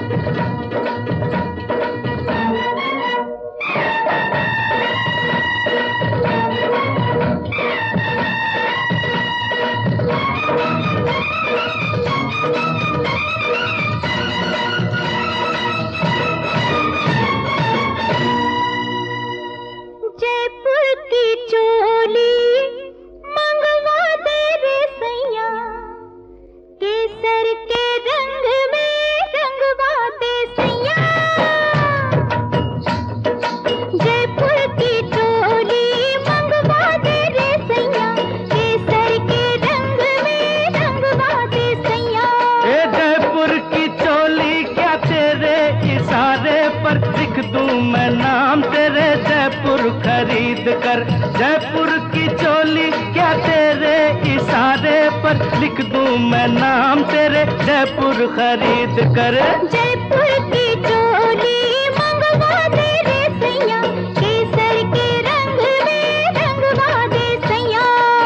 लिख दूं मैं नाम तेरे जयपुर खरीद कर। जयपुर की चोली क्या तेरे इशारे पर लिख दूं मैं नाम तेरे जयपुर खरीद कर। जयपुर की चोली मंगवा दे रे सैया, केसर के रंग में रंगवा दे सैया।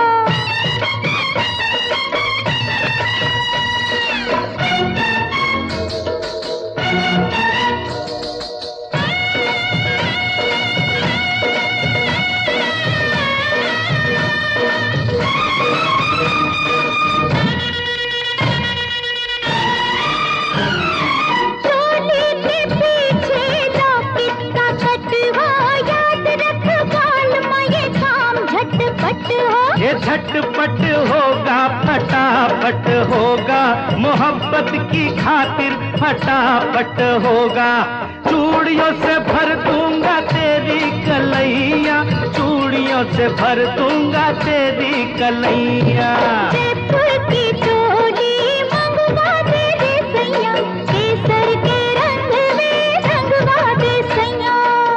ये झटपट होगा फटाफट होगा, मोहब्बत की खातिर फटाफट होगा। चूड़ियों से भर दूंगा तेरी कलैया, चूड़ियों से भर दूंगा तेरी कलैया। जयपुर की चोली मंगवा दे रे सैया, केसर के रंग में रंगवा दे सैया।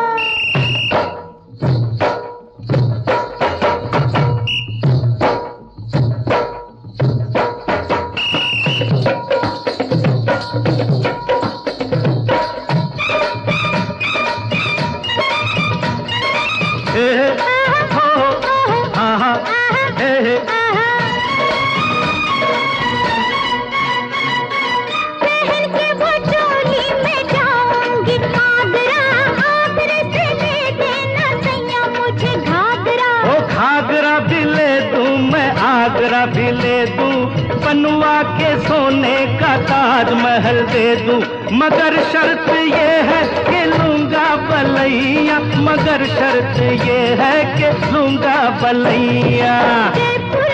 आगरा भी ले दूं, बनवा के सोने का ताजमहल दे दूं, मगर शर्त ये है कि लूंगा बलैया, मगर शर्त ये है कि लूंगा बलैया।